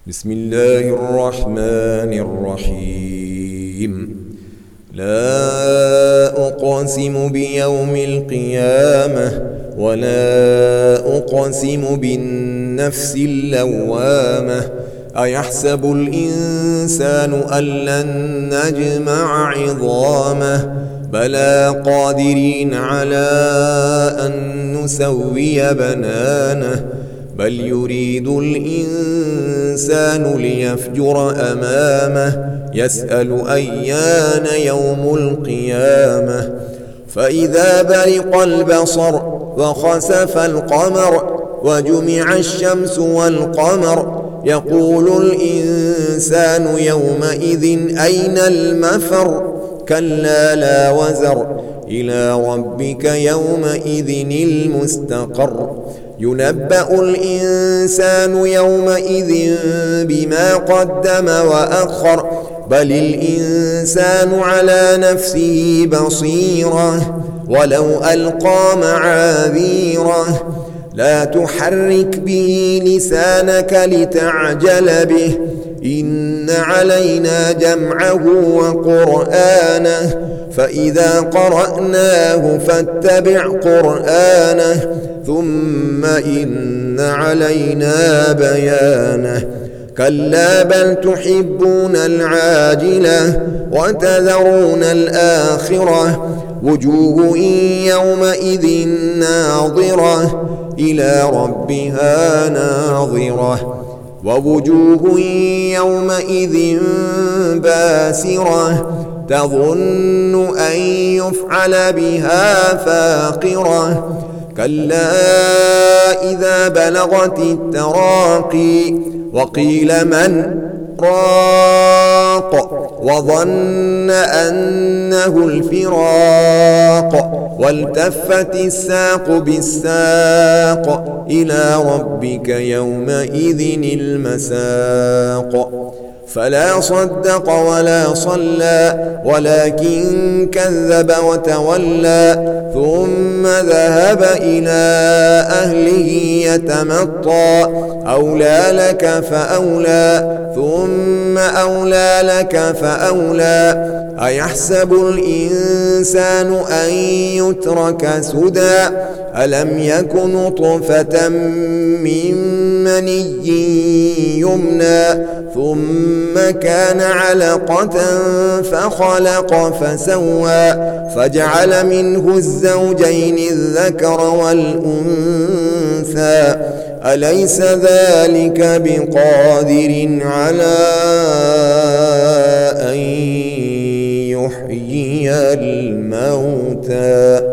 بسم الله الرحمن الرحيم. لا أقسم بيوم القيامة ولا أقسم بالنفس اللوامة. أيحسب الإنسان أن لن نجمع عظامه بلى قادرين على أن نسوي بنانه بل يريد الإنسان ليفجر أمامه يسأل أيان يوم القيامة. فإذا برق البصر وخسف القمر وجمع الشمس والقمر يقول الإنسان يومئذ أين المفر كلا لا وزر إلى ربك يومئذ المستقر. ينبأ الإنسان يومئذ بما قدم وأخر بل الإنسان على نفسه بصيرة ولو ألقى معاذيره. لا تحرك به لسانك لتعجل به إن علينا جمعه وقرآنه فإذا قرأناه فاتبع قرآنه ثم إن علينا بيانه. كلا بل تحبون العاجلة وتذرون الآخرة وجوه يومئذ ناظرة إلى ربها ناظرة ووجوه يومئذ باسرة تظن أن يفعل بها فاقرة. كلا إذا بلغت التراقي وقيل من راق وظن أنه الفراق والتفت الساق بالساق إلى ربك يومئذ المساق. فلا صدق ولا صلى ولكن كذب وتولى ثم ذهب إلى أهله يتمطى أولى لك فأولى ثم أولى لك فأولى. أيحسب الإنسان أن يترك سدى ألم يك نطفة من مني يمنى ثم كان علقة فخلق فسوى فجعل منه الزوجين الذكر والأنثى أليس ذلك بقادر على أن يحيي الموتى.